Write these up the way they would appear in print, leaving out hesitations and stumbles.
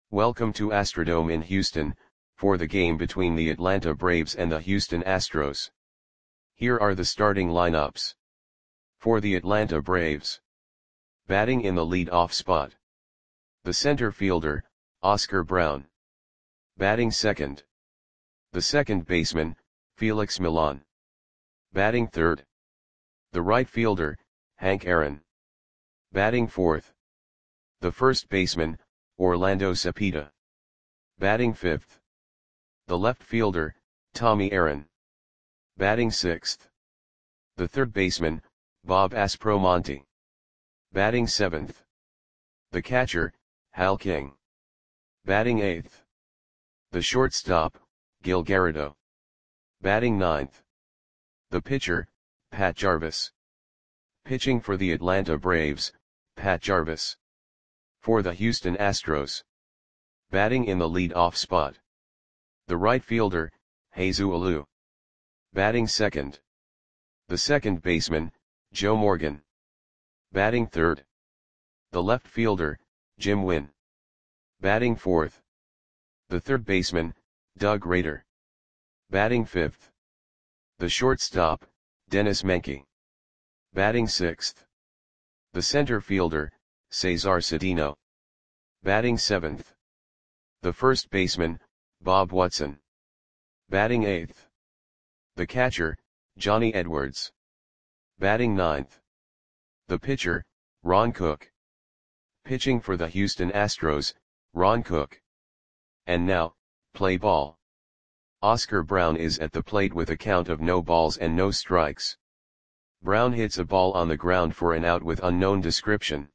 Welcome to Astrodome in Houston, for the game between the Atlanta Braves and the Houston Astros. Here are the starting lineups. For the Atlanta Braves. Batting in the lead-off spot. The center fielder, Oscar Brown. Batting second. The second baseman, Felix Millan. Batting third. The right fielder, Hank Aaron. Batting fourth. The first baseman, Orlando Cepeda. Batting fifth. The left fielder, Tommy Aaron. Batting sixth. The third baseman, Bob Aspromonte. Batting seventh. The catcher, Hal King. Batting eighth. The shortstop, Gil Garrido. Batting ninth. The pitcher, Pat Jarvis. Pitching for the Atlanta Braves, Pat Jarvis. For the Houston Astros. Batting in the lead-off spot. The right fielder, Jesus Alou. Batting second. The second baseman, Joe Morgan. Batting third. The left fielder, Jim Wynn. Batting fourth. The third baseman, Doug Rader. Batting fifth. The shortstop, Dennis Menke. Batting sixth. The center fielder, Cesar Cedeno. Batting seventh. The first baseman, Bob Watson. Batting eighth. The catcher, Johnny Edwards. Batting ninth. The pitcher, Ron Cook. Pitching for the Houston Astros, Ron Cook. And now, play ball. Oscar Brown is at the plate with a count of no balls and no strikes. Brown hits a ball on the ground for an out with unknown description.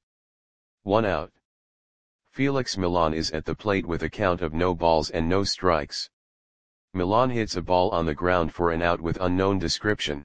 1 out. Felix Millan is at the plate with a count of no balls and no strikes. Millan hits a ball on the ground for an out with unknown description.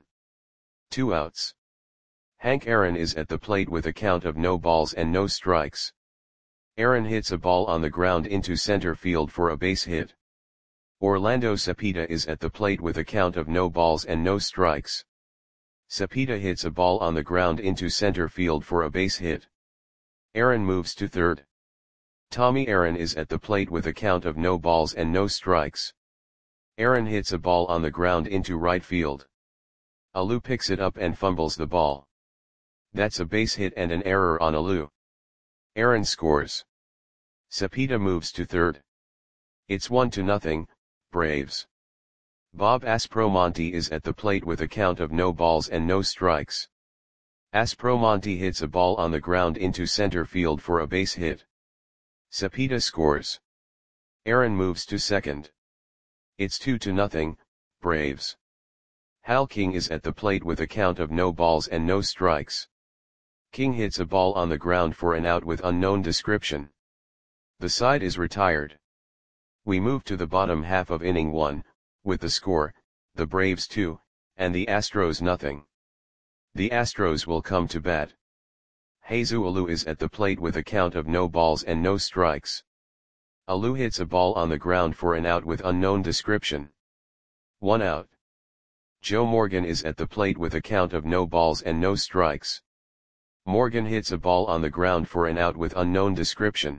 2 outs. Hank Aaron is at the plate with a count of no balls and no strikes. Aaron hits a ball on the ground into center field for a base hit. Orlando Cepeda is at the plate with a count of no balls and no strikes. Cepeda hits a ball on the ground into center field for a base hit. Aaron moves to third. Tommy Aaron is at the plate with a count of no balls and no strikes. Aaron hits a ball on the ground into right field. Alou picks it up and fumbles the ball. That's a base hit and an error on Alou. Aaron scores. Cepeda moves to third. It's 1-0, Braves. Bob Aspromonte is at the plate with a count of no balls and no strikes. Aspromonte hits a ball on the ground into center field for a base hit. Cepeda scores. Aaron moves to second. It's 2-0, Braves. Hal King is at the plate with a count of no balls and no strikes. King hits a ball on the ground for an out with unknown description. The side is retired. We move to the bottom half of inning 1, with the score, the Braves 2, and the Astros 0. The Astros will come to bat. Jesus Alou is at the plate with a count of no balls and no strikes. Alou hits a ball on the ground for an out with unknown description. 1 out. Joe Morgan is at the plate with a count of no balls and no strikes. Morgan hits a ball on the ground for an out with unknown description.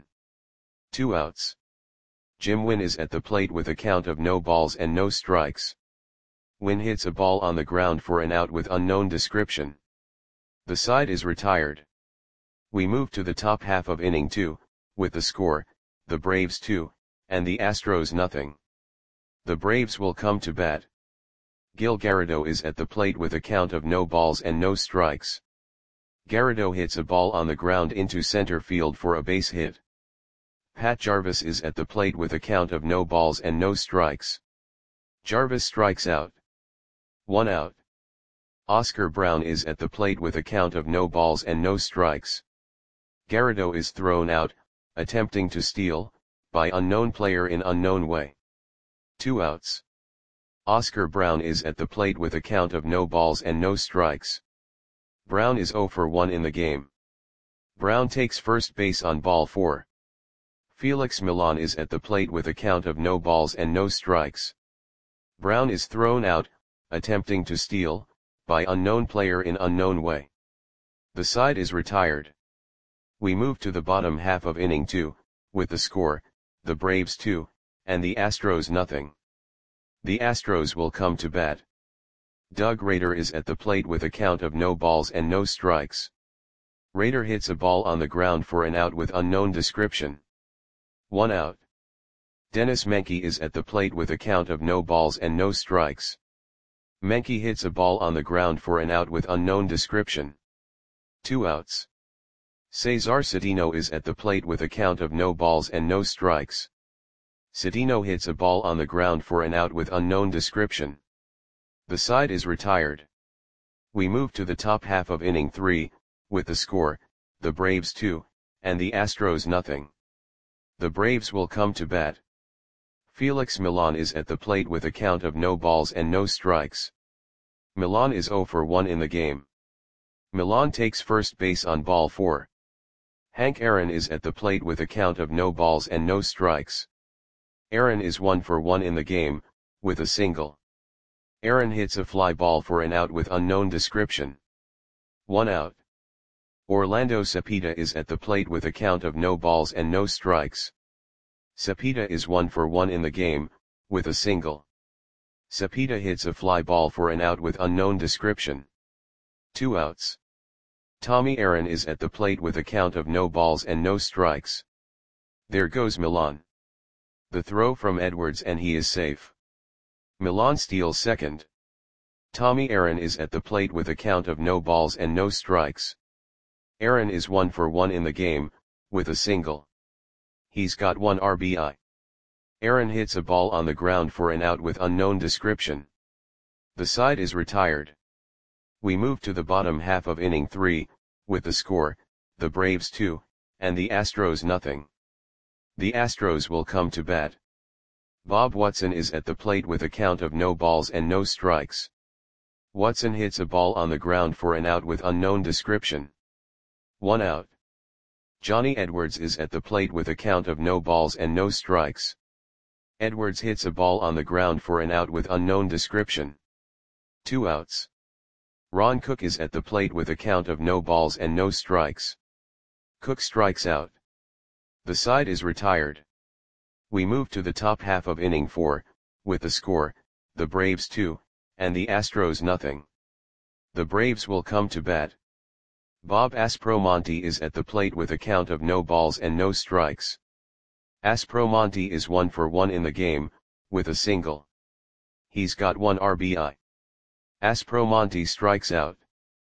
2 outs. Jim Wynn is at the plate with a count of no balls and no strikes. Wynn hits a ball on the ground for an out with unknown description. The side is retired. We move to the top half of inning 2, with the score, the Braves 2, and the Astros 0. The Braves will come to bat. Gil Garrido is at the plate with a count of no balls and no strikes. Garrido hits a ball on the ground into center field for a base hit. Pat Jarvis is at the plate with a count of no balls and no strikes. Jarvis strikes out. 1 out. Oscar Brown is at the plate with a count of no balls and no strikes. Garrido is thrown out, attempting to steal, by unknown player in unknown way. 2 outs. Oscar Brown is at the plate with a count of no balls and no strikes. Brown is 0 for 1 in the game. Brown takes first base on ball 4. Felix Millan is at the plate with a count of no balls and no strikes. Brown is thrown out, attempting to steal, by unknown player in unknown way. The side is retired. We move to the bottom half of inning 2, with the score, the Braves 2, and the Astros nothing. The Astros will come to bat. Doug Rader is at the plate with a count of no balls and no strikes. Rader hits a ball on the ground for an out with unknown description. 1 out. Dennis Menke is at the plate with a count of no balls and no strikes. Menke hits a ball on the ground for an out with unknown description. 2 outs. Cesar Cedeno is at the plate with a count of no balls and no strikes. Cedeno hits a ball on the ground for an out with unknown description. The side is retired. We move to the top half of inning 3, with the score, the Braves 2, and the Astros nothing. The Braves will come to bat. Felix Millan is at the plate with a count of no balls and no strikes. Millan is 0 for 1 in the game. Millan takes first base on ball 4. Hank Aaron is at the plate with a count of no balls and no strikes. Aaron is 1 for 1 in the game, with a single. Aaron hits a fly ball for an out with unknown description. 1 out. Orlando Cepeda is at the plate with a count of no balls and no strikes. Cepeda is 1 for 1 in the game, with a single. Cepeda hits a fly ball for an out with unknown description. 2 outs. Tommy Aaron is at the plate with a count of no balls and no strikes. There goes Millan. The throw from Edwards and he is safe. Millan steals second. Tommy Aaron is at the plate with a count of no balls and no strikes. Aaron is 1 for 1 in the game, with a single. He's got 1 RBI. Aaron hits a ball on the ground for an out with unknown description. The side is retired. We move to the bottom half of inning 3, with the score, the Braves 2, and the Astros nothing. The Astros will come to bat. Bob Watson is at the plate with a count of no balls and no strikes. Watson hits a ball on the ground for an out with unknown description. 1 out. Johnny Edwards is at the plate with a count of no balls and no strikes. Edwards hits a ball on the ground for an out with unknown description. 2 outs. Ron Cook is at the plate with a count of no balls and no strikes. Cook strikes out. The side is retired. We move to the top half of inning 4, with the score, the Braves 2, and the Astros nothing. The Braves will come to bat. Bob Aspromonte is at the plate with a count of no balls and no strikes. Aspromonte is 1 for 1 in the game, with a single. He's got 1 RBI. Aspromonte strikes out.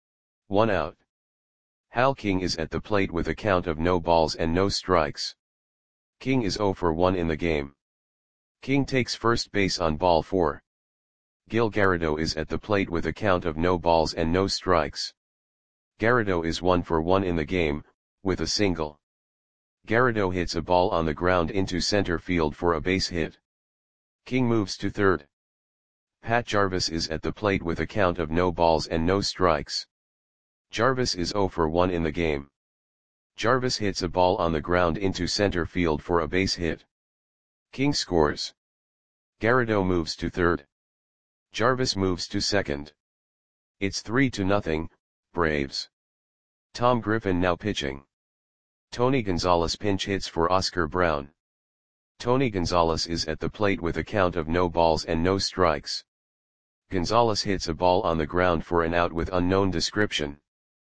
1 out. Hal King is at the plate with a count of no balls and no strikes. King is 0 for 1 in the game. King takes first base on ball 4. Gil Garrido is at the plate with a count of no balls and no strikes. Garrido is 1 for 1 in the game, with a single. Garrido hits a ball on the ground into center field for a base hit. King moves to third. Pat Jarvis is at the plate with a count of no balls and no strikes. Jarvis is 0 for 1 in the game. Jarvis hits a ball on the ground into center field for a base hit. King scores. Garrido moves to third. Jarvis moves to second. It's 3-0, Braves. Tom Griffin now pitching. Tony Gonzalez pinch hits for Oscar Brown. Tony Gonzalez is at the plate with a count of no balls and no strikes. Gonzalez hits a ball on the ground for an out with unknown description.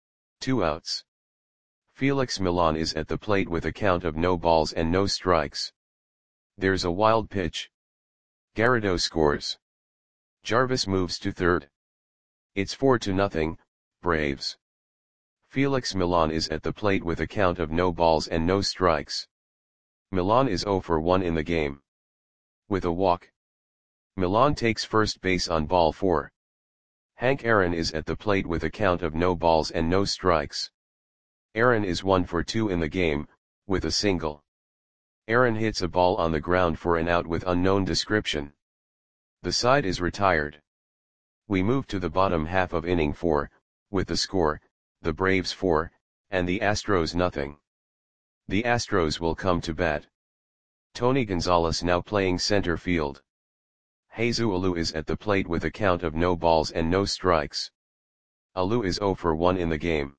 2 outs. Felix Millan is at the plate with a count of no balls and no strikes. There's a wild pitch. Garrido scores. Jarvis moves to third. It's 4-0, Braves. Felix Millan is at the plate with a count of no balls and no strikes. Millan is 0 for 1 in the game. With a walk. Millan takes first base on ball 4. Hank Aaron is at the plate with a count of no balls and no strikes. Aaron is 1 for 2 in the game, with a single. Aaron hits a ball on the ground for an out with unknown description. The side is retired. We move to the bottom half of inning 4, with the score, the Braves 4, and the Astros nothing. The Astros will come to bat. Tony Gonzalez now playing center field. Jesus Alou is at the plate with a count of no balls and no strikes. Alou is 0 for 1 in the game.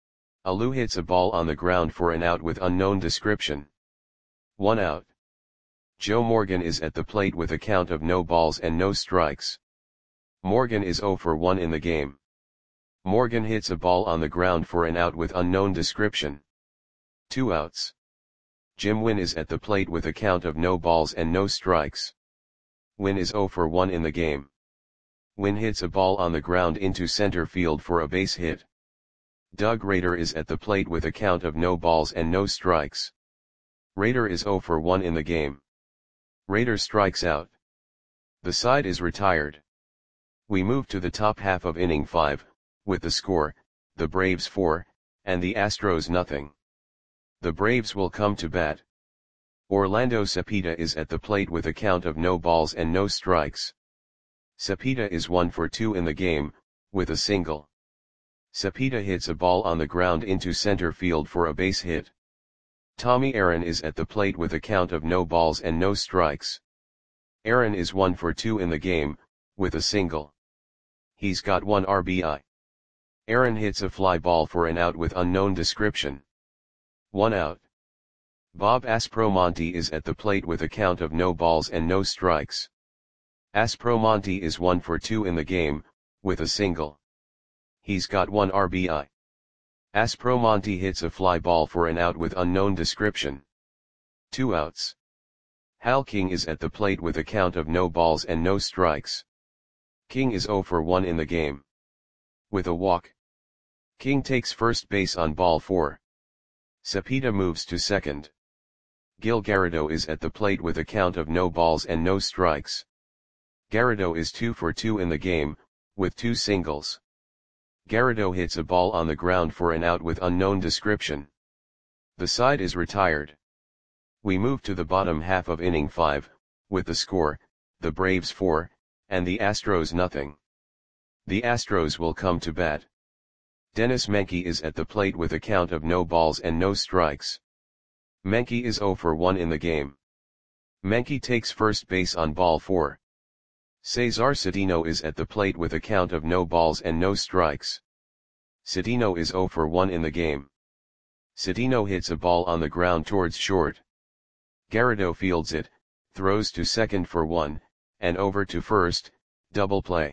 Alou hits a ball on the ground for an out with unknown description. 1 out. Joe Morgan is at the plate with a count of no balls and no strikes. Morgan is 0 for 1 in the game. Morgan hits a ball on the ground for an out with unknown description. 2 outs. Jim Wynn is at the plate with a count of no balls and no strikes. Wynn is 0 for 1 in the game. Wynn hits a ball on the ground into center field for a base hit. Doug Rader is at the plate with a count of no balls and no strikes. Rader is 0 for 1 in the game. Rader strikes out. The side is retired. We move to the top half of inning 5, with the score, the Braves 4, and the Astros nothing. The Braves will come to bat. Orlando Cepeda is at the plate with a count of no balls and no strikes. Cepeda is 1 for 2 in the game, with a single. Cepeda hits a ball on the ground into center field for a base hit. Tommy Aaron is at the plate with a count of no balls and no strikes. Aaron is 1 for 2 in the game, with a single. He's got 1 RBI. Aaron hits a fly ball for an out with unknown description. 1 out. Bob Aspromonte is at the plate with a count of no balls and no strikes. Aspromonte is 1 for 2 in the game, with a single. He's got 1 RBI. Aspromonte hits a fly ball for an out with unknown description. 2 outs. Hal King is at the plate with a count of no balls and no strikes. King is 0 for 1 in the game. With a walk. King takes first base on ball 4. Cepeda moves to second. Gil Garrido is at the plate with a count of no balls and no strikes. Garrido is 2 for 2 in the game, with 2 singles. Garrido hits a ball on the ground for an out with unknown description. The side is retired. We move to the bottom half of inning 5, with the score, the Braves 4, and the Astros nothing. The Astros will come to bat. Dennis Menke is at the plate with a count of no balls and no strikes. Menke is 0 for 1 in the game. Menke takes first base on ball 4. Cesar Cedeno is at the plate with a count of no balls and no strikes. Cedeno is 0 for 1 in the game. Cedeno hits a ball on the ground towards short. Garrido fields it, throws to second for 1, and over to first, double play.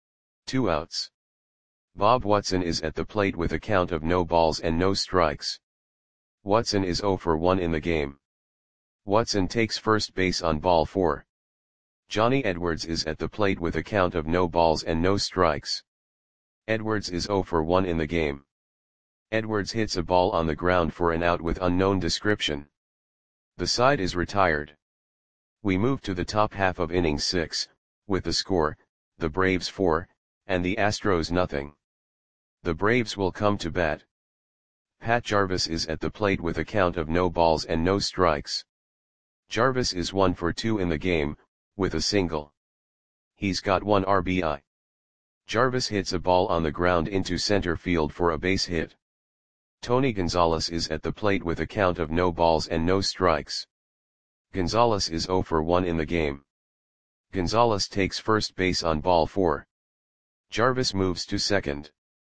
2 outs. Bob Watson is at the plate with a count of no balls and no strikes. Watson is 0 for 1 in the game. Watson takes first base on ball 4. Johnny Edwards is at the plate with a count of no balls and no strikes. Edwards is 0 for 1 in the game. Edwards hits a ball on the ground for an out with unknown description. The side is retired. We move to the top half of inning 6, with the score, the Braves 4, and the Astros nothing. The Braves will come to bat. Pat Jarvis is at the plate with a count of no balls and no strikes. Jarvis is 1 for 2 in the game, with a single. He's got 1 RBI. Jarvis hits a ball on the ground into center field for a base hit. Tony Gonzalez is at the plate with a count of no balls and no strikes. Gonzalez is 0 for 1 in the game. Gonzalez takes first base on ball 4. Jarvis moves to second.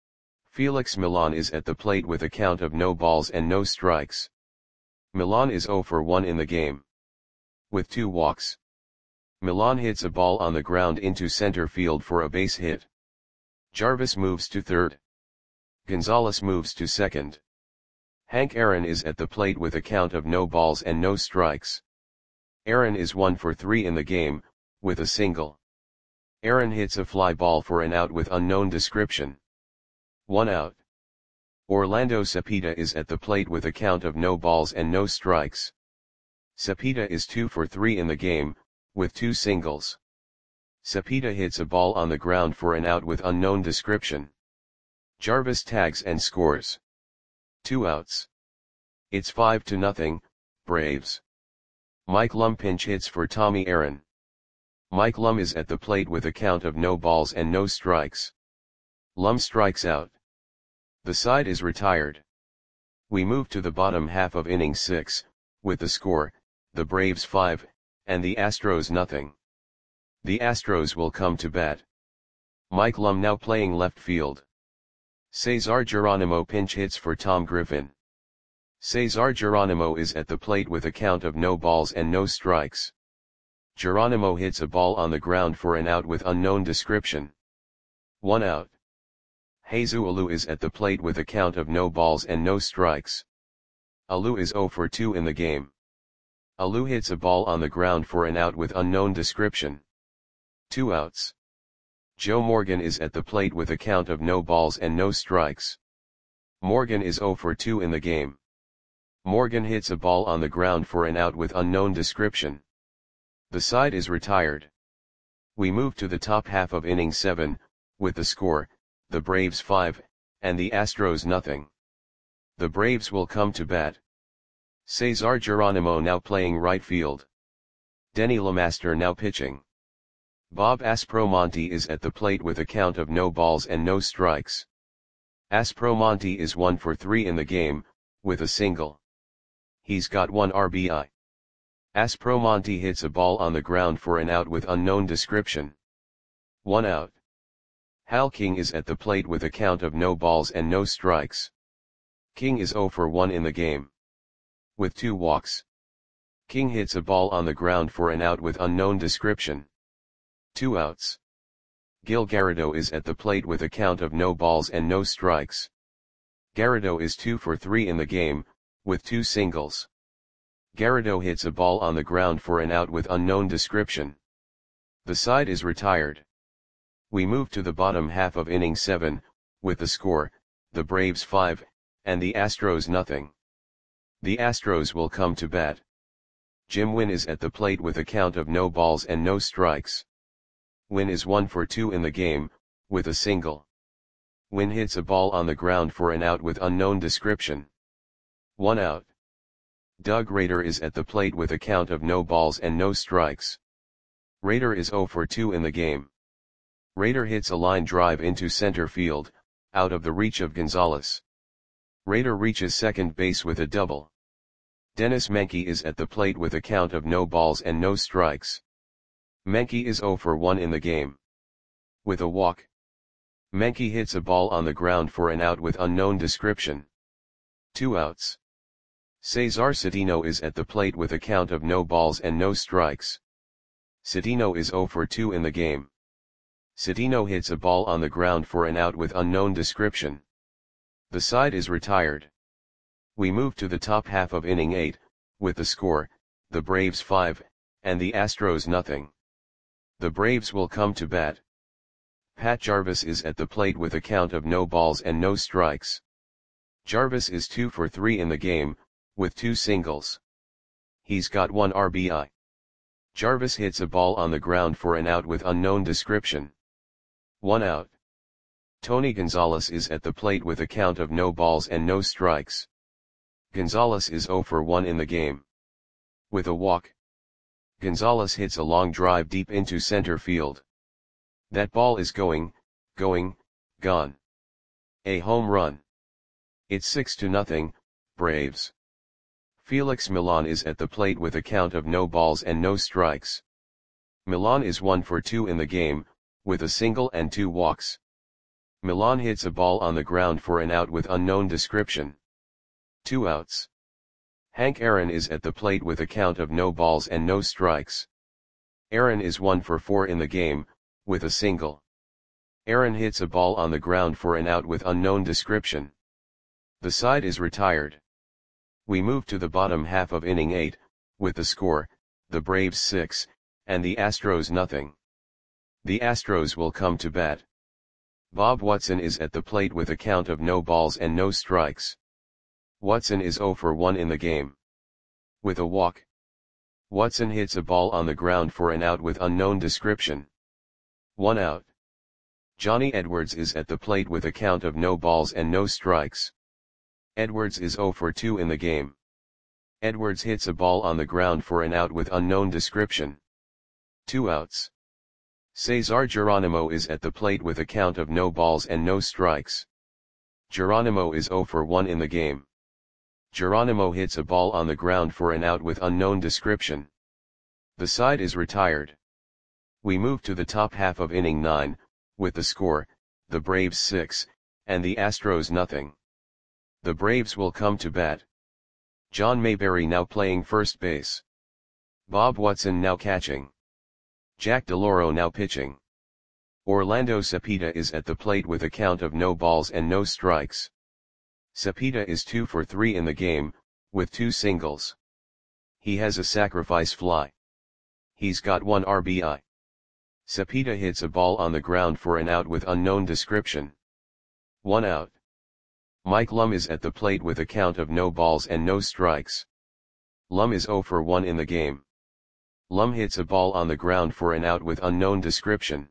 Felix Millan is at the plate with a count of no balls and no strikes. Millan is 0 for 1 in the game. With 2 walks. Millan hits a ball on the ground into center field for a base hit. Jarvis moves to third. Gonzalez moves to second. Hank Aaron is at the plate with a count of no balls and no strikes. Aaron is 1 for 3 in the game, with a single. Aaron hits a fly ball for an out with unknown description. 1 out. Orlando Cepeda is at the plate with a count of no balls and no strikes. Cepeda is 2 for 3 in the game, with 2 singles. Cepeda hits a ball on the ground for an out with unknown description. Jarvis tags and scores. 2 outs. It's 5-0, Braves. Mike Lum pinch hits for Tommy Aaron. Mike Lum is at the plate with a count of no balls and no strikes. Lum strikes out. The side is retired. We move to the bottom half of inning 6, with the score, the Braves 5, and the Astros nothing. The Astros will come to bat. Mike Lum now playing left field. Cesar Geronimo pinch hits for Tom Griffin. Cesar Geronimo is at the plate with a count of no balls and no strikes. Geronimo hits a ball on the ground for an out with unknown description. 1 out. Jesus Alou is at the plate with a count of no balls and no strikes. Alou is 0 for 2 in the game. Alou hits a ball on the ground for an out with unknown description. 2 outs. Joe Morgan is at the plate with a count of no balls and no strikes. Morgan is 0 for 2 in the game. Morgan hits a ball on the ground for an out with unknown description. The side is retired. We move to the top half of inning 7, with the score, the Braves 5, and the Astros nothing. The Braves will come to bat. Cesar Geronimo now playing right field. Denny LeMaster now pitching. Bob Aspromonte is at the plate with a count of no balls and no strikes. Aspromonte is 1 for 3 in the game, with a single. He's got 1 RBI. Aspromonte hits a ball on the ground for an out with unknown description. 1 out. Hal King is at the plate with a count of no balls and no strikes. King is 0 for 1 in the game. With 2 walks. King hits a ball on the ground for an out with unknown description. 2 outs. Gil Garrido is at the plate with a count of no balls and no strikes. Garrido is 2 for 3 in the game, with 2 singles. Garrido hits a ball on the ground for an out with unknown description. The side is retired. We move to the bottom half of inning 7, with the score, the Braves 5, and the Astros nothing. The Astros will come to bat. Jim Wynn is at the plate with a count of no balls and no strikes. Wynn is 1 for 2 in the game, with a single. Wynn hits a ball on the ground for an out with unknown description. 1 out. Doug Rader is at the plate with a count of no balls and no strikes. Rader is 0 for 2 in the game. Rader hits a line drive into center field, out of the reach of Gonzalez. Rader reaches second base with a double. Dennis Menke is at the plate with a count of no balls and no strikes. Menke is 0 for 1 in the game. With a walk. Menke hits a ball on the ground for an out with unknown description. 2 outs. Cesar Citino is at the plate with a count of no balls and no strikes. Citino is 0 for 2 in the game. Citino hits a ball on the ground for an out with unknown description. The side is retired. We move to the top half of inning 8, with the score, the Braves 5, and the Astros nothing. The Braves will come to bat. Pat Jarvis is at the plate with a count of no balls and no strikes. Jarvis is 2 for 3 in the game, with 2 singles. He's got 1 RBI. Jarvis hits a ball on the ground for an out with unknown description. 1 out. Tony Gonzalez is at the plate with a count of no balls and no strikes. Gonzalez is 0 for 1 in the game. With a walk. Gonzalez hits a long drive deep into center field. That ball is going, gone. A home run. It's 6-0, Braves. Felix Milan is at the plate with a count of no balls and no strikes. Milan is 1 for 2 in the game, with a single and 2 walks. Milan hits a ball on the ground for an out with unknown description. 2 outs. Hank Aaron is at the plate with a count of no balls and no strikes. Aaron is 1 for 4 in the game, with a single. Aaron hits a ball on the ground for an out with unknown description. The side is retired. We move to the bottom half of inning 8, with the score, the Braves 6, and the Astros nothing. The Astros will come to bat. Bob Watson is at the plate with a count of no balls and no strikes. Watson is 0 for 1 in the game. With a walk. Watson hits a ball on the ground for an out with unknown description. 1 out. Johnny Edwards is at the plate with a count of no balls and no strikes. Edwards is 0 for 2 in the game. Edwards hits a ball on the ground for an out with unknown description. 2 outs. Cesar Geronimo is at the plate with a count of no balls and no strikes. Geronimo is 0 for 1 in the game. Geronimo hits a ball on the ground for an out with unknown description. The side is retired. We move to the top half of inning 9, with the score, the Braves 6, and the Astros nothing. The Braves will come to bat. John Mayberry now playing first base. Bob Watson now catching. Jack DeLauro now pitching. Orlando Cepeda is at the plate with a count of no balls and no strikes. Cepeda is 2 for 3 in the game, with 2 singles. He has a sacrifice fly. He's got 1 RBI. Cepeda hits a ball on the ground for an out with unknown description. 1 out. Mike Lum is at the plate with a count of no balls and no strikes. Lum is 0 for 1 in the game. Lum hits a ball on the ground for an out with unknown description.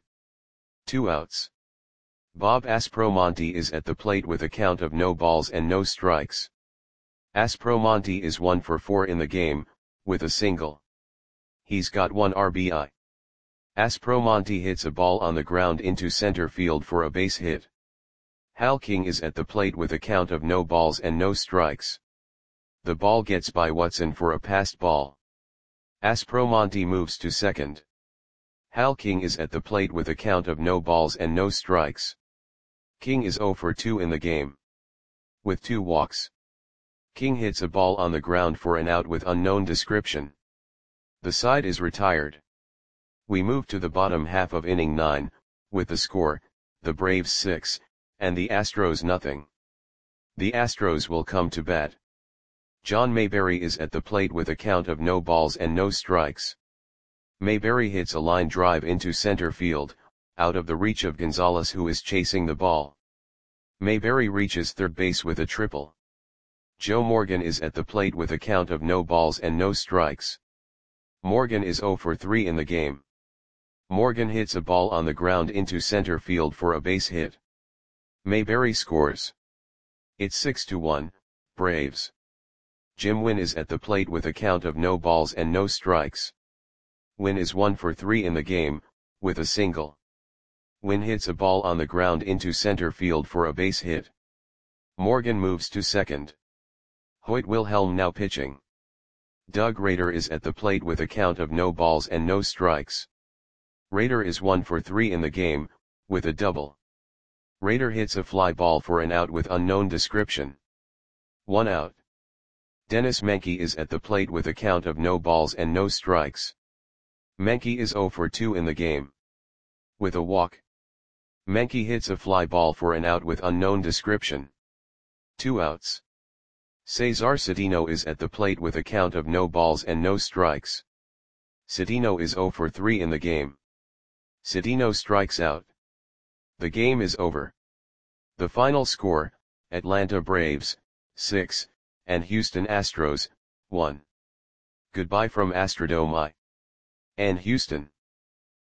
2 outs. Bob Aspromonte is at the plate with a count of no balls and no strikes. Aspromonte is 1 for 4 in the game, with a single. He's got 1 RBI. Aspromonte hits a ball on the ground into center field for a base hit. Hal King is at the plate with a count of no balls and no strikes. The ball gets by Watson for a passed ball. Aspromonte moves to second. Hal King is at the plate with a count of no balls and no strikes. King is 0 for 2 in the game. With 2 walks. King hits a ball on the ground for an out with unknown description. The side is retired. We move to the bottom half of inning 9, with the score, the Braves 6, and the Astros nothing. The Astros will come to bat. John Mayberry is at the plate with a count of no balls and no strikes. Mayberry hits a line drive into center field, out of the reach of Gonzalez, who is chasing the ball. Mayberry reaches third base with a triple. Joe Morgan is at the plate with a count of no balls and no strikes. Morgan is 0 for 3 in the game. Morgan hits a ball on the ground into center field for a base hit. Mayberry scores. It's 6-1, Braves. Jim Wynn is at the plate with a count of no balls and no strikes. Wynn is 1 for 3 in the game, with a single. Wynn hits a ball on the ground into center field for a base hit. Morgan moves to second. Hoyt Wilhelm now pitching. Doug Rader is at the plate with a count of no balls and no strikes. Rader is 1 for 3 in the game, with a double. Rader hits a fly ball for an out with unknown description. 1 out. Dennis Menke is at the plate with a count of no balls and no strikes. Menke is 0 for 2 in the game. With a walk. Menke hits a fly ball for an out with unknown description. 2 outs. Cesar Cedeno is at the plate with a count of no balls and no strikes. Cedeno is 0 for 3 in the game. Cedeno strikes out. The game is over. The final score, Atlanta Braves, 6, and Houston Astros, 1. Goodbye from Astrodome and Houston.